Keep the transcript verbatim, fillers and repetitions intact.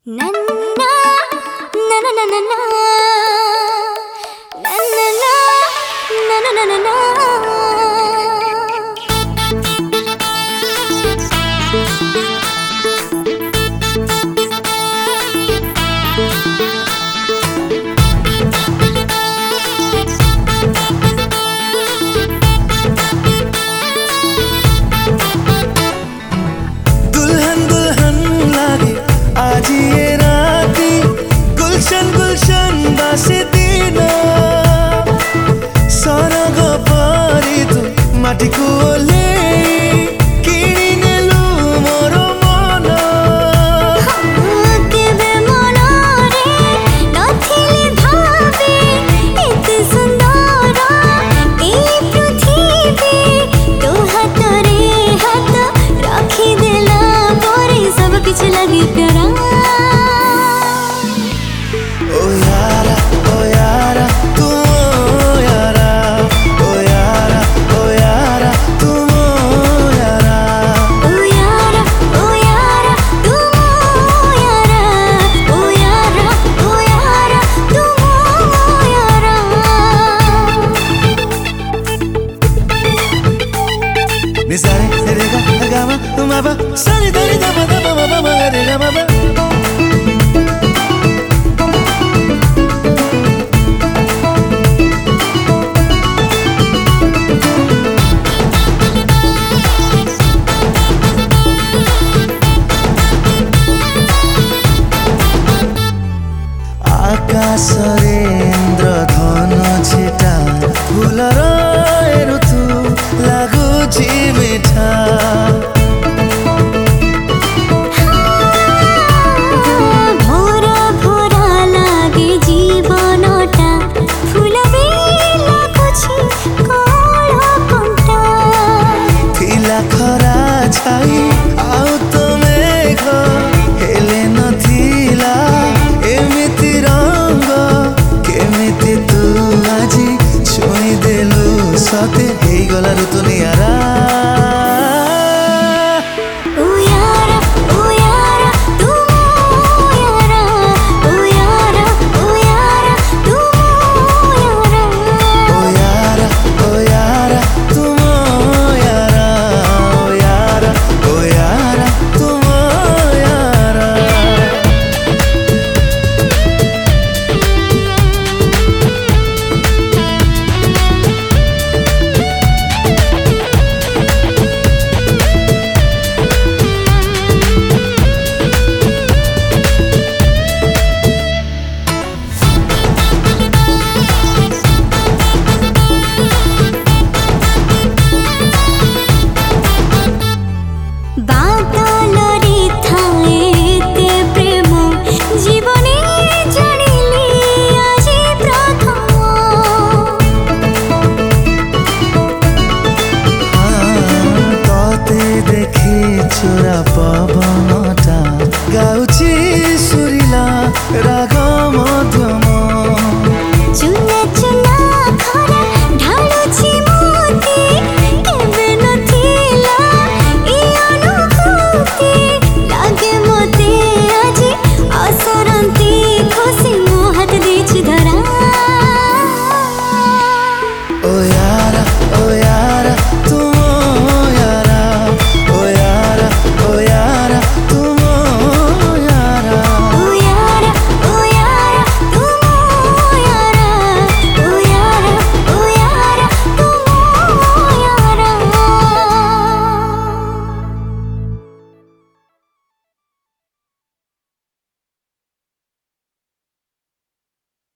Na na na na na na na na na na na na na. दुल्हन दुल्हन लागे आज ये राती गुलशन गुलशन बासिदिना सरग परी तू माटी को ओले किणी नेलु मोर मन केबे मनरे नथिले भाबे एते सुंदर ए पृथ्वी तो हातरे हाथ रखी देला परे सब किछ लगी प्यारा। ओ यारा ओ यारा तू ओ यारा ओ यारा ओ यारा तू ओ यारा ओ यारा ओ यारा तुम ओ यारा ओ यारा ओ यारा तुम ओ यारा। निसारे रे गा गा मा मा बा सारे दारे दा मा दा मा मा मा रे गा मा बा आकाशरे इंद्रधनु छिटा फुलर ऋतु लागुछि मिठा भोरा भोरा लागे जीवनटा फूल बेला पछि कळा कंटा थिला खरा छाई आउ तो मेघ हेले नथिला एमिति रंग केमिति तू आजी छुई देलु सते हेई गला ऋतु नियारा ओ यारा ओ यारा तुम ओ यारा ओ यारा ओ यारा तुम ओ यारा। ओ यारा ओ यारा तुम ओ यारा ओ यारा ओ यारा तुम ओ यारा बादलरे थाए एते प्रेम जीवने जानिली आजी प्रथम। तते देखी चोरा पवनटा गाउची सुरिला राग